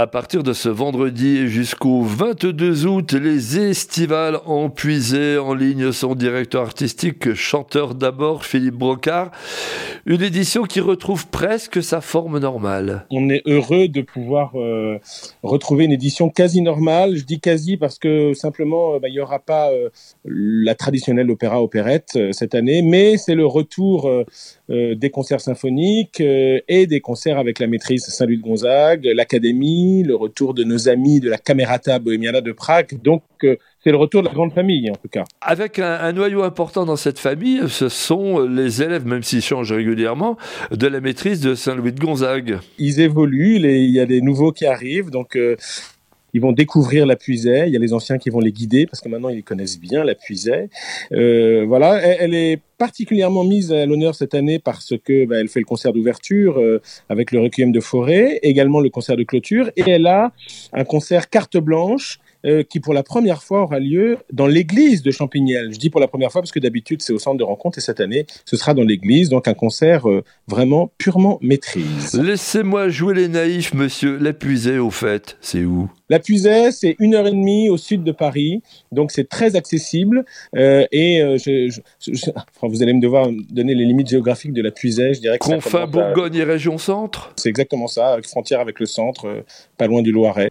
À partir de ce vendredi jusqu'au 22 août, les Estivales en Puisay. En ligne, son directeur artistique, chanteur d'abord, Philippe Brocard. Une édition qui retrouve presque sa forme normale. On est heureux de pouvoir retrouver une édition quasi normale. Je dis quasi parce que simplement, il n'y aura pas la traditionnelle opéra-opérette cette année, mais c'est le retour des concerts symphoniques et des concerts avec la maîtrise Saint-Louis de Gonzague, l'Académie, le retour de nos amis de la Camerata Bohemiana de Prague. Donc, c'est le retour de la grande famille, en tout cas. Avec un noyau important dans cette famille, ce sont les élèves, même s'ils changent régulièrement, de la maîtrise de Saint-Louis de Gonzague. Ils évoluent, il y a des nouveaux qui arrivent, donc ils vont découvrir la Puisay. Il y a les anciens qui vont les guider, parce que maintenant, ils connaissent bien la Puisay. Voilà, elle est particulièrement mise à l'honneur cette année parce que elle fait le concert d'ouverture avec le Requiem de Fauré, également le concert de clôture, et elle a un concert carte blanche qui pour la première fois aura lieu dans l'église de Champignelles. Je dis pour la première fois parce que d'habitude c'est au centre de rencontre et cette année ce sera dans l'église, donc un concert vraiment purement maîtrise. Laissez-moi jouer les naïfs, monsieur. La Puisay, au fait, c'est où ? La Puisay, c'est 1h30 au sud de Paris, donc c'est très accessible et vous allez me devoir donner les limites géographiques de la Puisay, je dirais que Confins, Bourgogne et région centre ? C'est exactement ça, avec frontière avec le centre, pas loin du Loiret.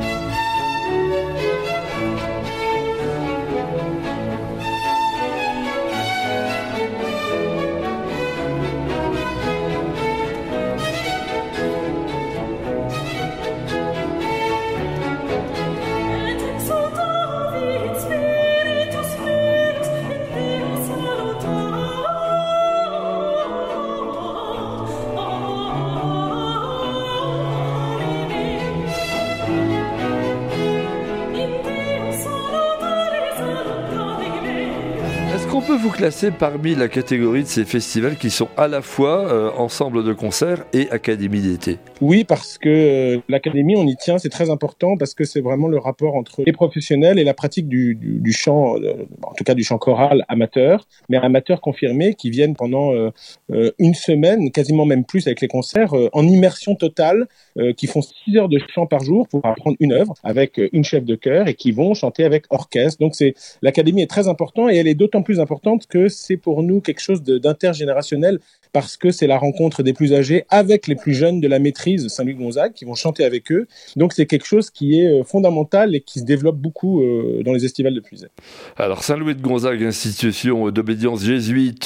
Est-ce qu'on peut vous classer parmi la catégorie de ces festivals qui sont à la fois ensemble de concerts et académie d'été ? Oui, parce que l'académie, on y tient, c'est très important parce que c'est vraiment le rapport entre les professionnels et la pratique du chant, en tout cas du chant choral amateur, mais amateur confirmé, qui viennent pendant une semaine, quasiment même plus avec les concerts, en immersion totale, qui font 6 heures de chant par jour pour apprendre une œuvre avec une chef de chœur et qui vont chanter avec orchestre. Donc l'académie est très importante et elle est d'autant plus importante que c'est pour nous quelque chose d'intergénérationnel parce que c'est la rencontre des plus âgés avec les plus jeunes de la maîtrise Saint-Louis de Gonzague qui vont chanter avec eux. Donc c'est quelque chose qui est fondamental et qui se développe beaucoup dans les estivales de Puisay. Alors Saint-Louis de Gonzague, institution d'obédience jésuite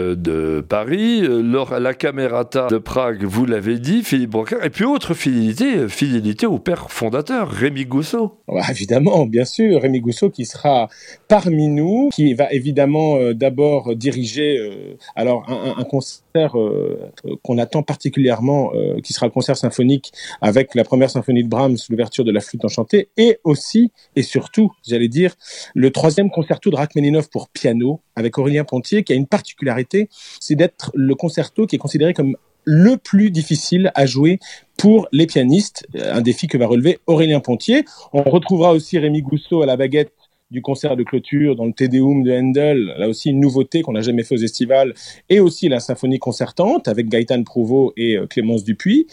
de Paris, la Camerata de Prague, vous l'avez dit, Philippe Brocard, et puis autre fidélité au père fondateur, Rémi Gousseau. Évidemment, bien sûr, Rémi Gousseau qui sera parmi nous, qui va évidemment d'abord diriger un concert qu'on attend particulièrement, qui sera le concert symphonique avec la première symphonie de Brahms, l'ouverture de la flûte enchantée, et aussi, et surtout, j'allais dire, le 3e concerto de Rachmaninov pour piano, avec Aurélien Pontier, qui a une particularité, c'est d'être le concerto qui est considéré comme le plus difficile à jouer pour les pianistes, un défi que va relever Aurélien Pontier. On retrouvera aussi Rémi Gousseau à la baguette du concert de clôture dans le Te Deum de Handel, là aussi une nouveauté qu'on n'a jamais fait aux estivales, et aussi la symphonie concertante avec Gaëtan Prouveau et Clémence Dupuis.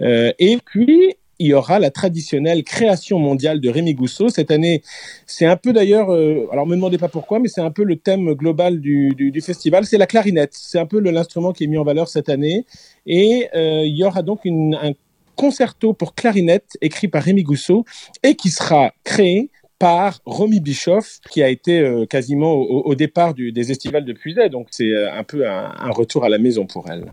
Et puis, il y aura la traditionnelle création mondiale de Rémi Gousseau. Cette année, c'est un peu d'ailleurs, alors me demandez pas pourquoi, mais c'est un peu le thème global du festival, c'est la clarinette. C'est un peu l'instrument qui est mis en valeur cette année. Et il y aura donc un concerto pour clarinette écrit par Rémi Gousseau et qui sera créé par Romy Bischoff, qui a été quasiment au départ des estivales de Puisay. Donc c'est un peu un retour à la maison pour elle.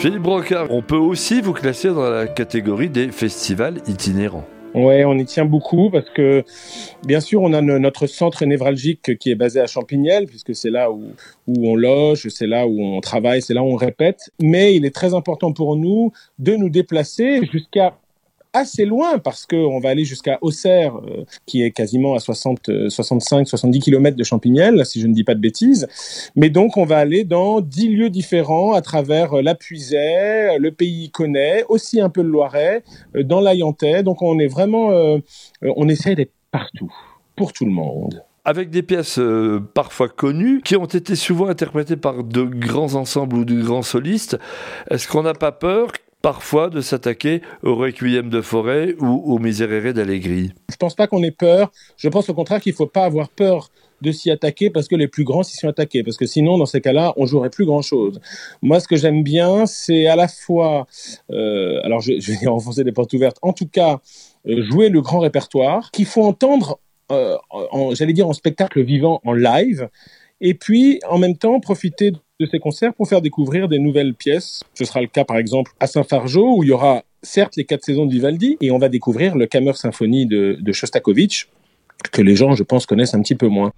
Philippe Brocard, on peut aussi vous classer dans la catégorie des festivals itinérants. Ouais, on y tient beaucoup parce que, bien sûr, on a notre centre névralgique qui est basé à Champignelles, puisque c'est là où on loge, c'est là où on travaille, c'est là où on répète. Mais il est très important pour nous de nous déplacer jusqu'à assez loin parce qu'on va aller jusqu'à Auxerre, qui est quasiment à 65-70 km de Champignelles, si je ne dis pas de bêtises. Mais donc, on va aller dans 10 lieux différents à travers la Puisaye, le pays Connaît, aussi un peu le Loiret, dans l'Ayentais. Donc, on est vraiment, on essaie d'être partout, pour tout le monde. Avec des pièces parfois connues, qui ont été souvent interprétées par de grands ensembles ou de grands solistes. Est-ce qu'on n'a pas peur parfois de s'attaquer au Requiem de Fauré ou au Miserere d'Allegri? Je pense pas qu'on ait peur. Je pense au contraire qu'il faut pas avoir peur de s'y attaquer parce que les plus grands s'y sont attaqués. Parce que sinon, dans ces cas-là, on jouerait plus grand-chose. Moi, ce que j'aime bien, c'est à la fois, alors je vais enfoncer des portes ouvertes, en tout cas, jouer le grand répertoire qu'il faut entendre, j'allais dire en spectacle vivant, en live, et puis en même temps profiter de ces concerts pour faire découvrir des nouvelles pièces. Ce sera le cas par exemple à Saint-Fargeau où il y aura certes les 4 saisons de Vivaldi et on va découvrir le Kammer Symphonie de Shostakovich que les gens je pense connaissent un petit peu moins.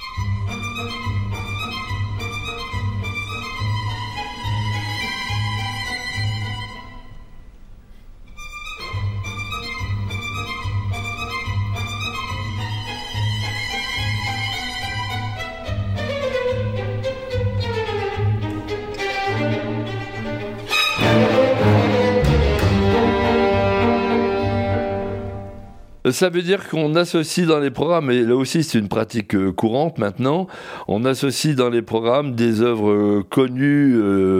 Ça veut dire qu'on associe dans les programmes, et là aussi c'est une pratique courante maintenant, on associe dans les programmes des œuvres connues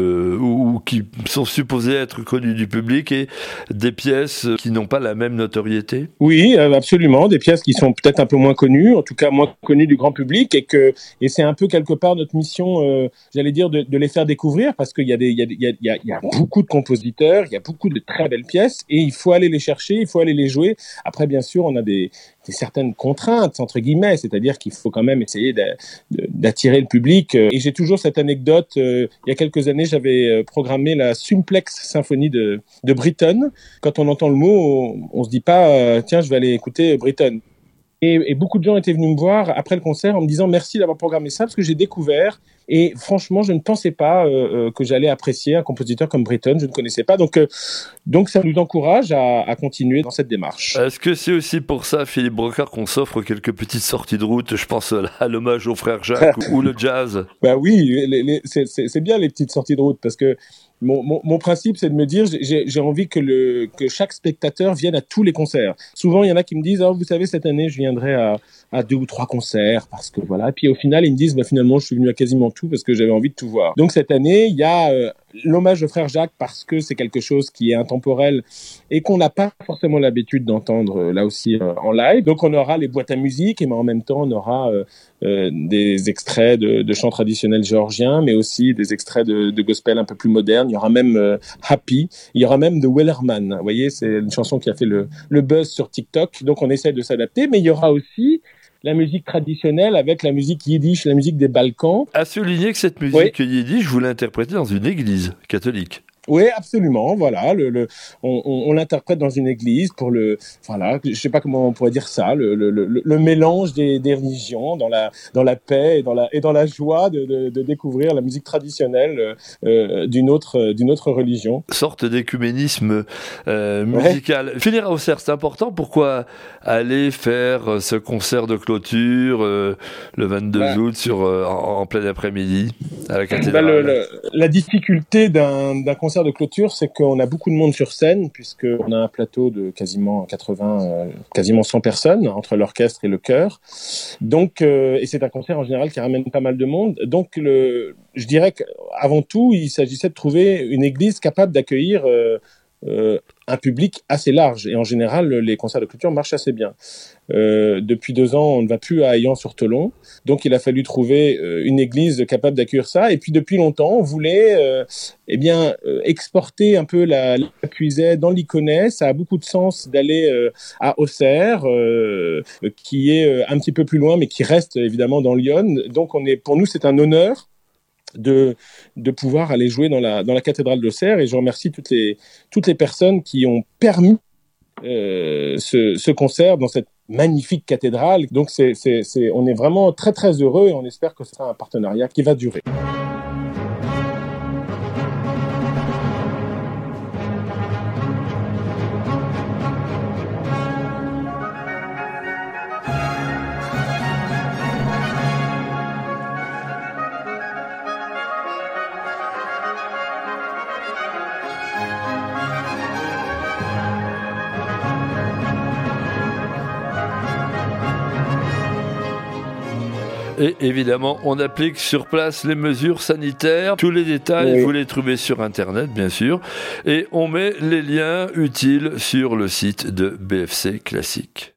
ou qui sont supposées être connues du public et des pièces qui n'ont pas la même notoriété. Oui, absolument, des pièces qui sont peut-être un peu moins connues, en tout cas moins connues du grand public et c'est un peu quelque part notre mission, j'allais dire, de les faire découvrir parce qu'il y a beaucoup de compositeurs, il y a beaucoup de très belles pièces et il faut aller les chercher, il faut aller les jouer. Après, bien sûr, on a des certaines contraintes, entre guillemets, c'est-à-dire qu'il faut quand même essayer d'attirer le public. Et j'ai toujours cette anecdote, il y a quelques années, j'avais programmé la Simplex Symphonie de Britten. Quand on entend le mot, on se dit pas, tiens, je vais aller écouter Britten. Et beaucoup de gens étaient venus me voir après le concert en me disant merci d'avoir programmé ça parce que j'ai découvert et franchement je ne pensais pas que j'allais apprécier un compositeur comme Britten, je ne connaissais pas donc ça nous encourage à continuer dans cette démarche. Est-ce que c'est aussi pour ça, Philippe Brocard, qu'on s'offre quelques petites sorties de route, je pense à l'hommage aux frères Jacques ou le jazz? Bah oui, c'est bien les petites sorties de route parce que mon principe, c'est de me dire, j'ai envie que chaque spectateur vienne à tous les concerts. Souvent, il y en a qui me disent, vous savez, cette année, je viendrai à 2 ou 3 concerts parce que voilà. Et puis au final, ils me disent, finalement, je suis venu à quasiment tout parce que j'avais envie de tout voir. Donc cette année, il y a l'hommage au frère Jacques parce que c'est quelque chose qui est intemporel et qu'on n'a pas forcément l'habitude d'entendre là aussi en live. Donc on aura les boîtes à musique et mais en même temps on aura des extraits de chants traditionnels géorgiens, mais aussi des extraits de gospel un peu plus modernes. Il y aura même Happy, il y aura même The Wellerman. Vous voyez, c'est une chanson qui a fait le buzz sur TikTok. Donc on essaie de s'adapter, mais il y aura aussi la musique traditionnelle avec la musique yiddish, la musique des Balkans. À souligner que cette musique yiddish, vous l'interprétez dans une église catholique. Oui, absolument. Voilà, on l'interprète dans une église pour voilà, je sais pas comment on pourrait dire ça, le mélange des religions dans la paix et dans la joie de découvrir la musique traditionnelle d'une autre religion. Sorte d'écuménisme musical. Ouais. Finir à Auxerre, c'est important. Pourquoi aller faire ce concert de clôture le 22 août en plein après-midi à la cathédrale? La difficulté d'un concert de clôture, c'est qu'on a beaucoup de monde sur scène, puisqu'on a un plateau de quasiment 100 personnes entre l'orchestre et le chœur. Donc, et c'est un concert en général qui ramène pas mal de monde. Donc, je dirais qu'avant tout, il s'agissait de trouver une église capable d'accueillir un public assez large. Et en général, les concerts de clôture marchent assez bien. Depuis 2 ans, on ne va plus à Aillan-sur-Tholon. Donc, il a fallu trouver une église capable d'accueillir ça. Et puis, depuis longtemps, on voulait exporter un peu la Puisaye dans l'Iconais. Ça a beaucoup de sens d'aller à Auxerre, qui est un petit peu plus loin, mais qui reste évidemment dans Lyon. Donc, pour nous, c'est un honneur de pouvoir aller jouer dans la cathédrale d'Auxerre. Et je remercie toutes les personnes qui ont permis ce concert dans cette magnifique cathédrale. Donc on est vraiment très très heureux et on espère que ce sera un partenariat qui va durer. Et évidemment, on applique sur place les mesures sanitaires. Tous les détails, vous les trouvez sur Internet, bien sûr. Et on met les liens utiles sur le site de BFC Classique.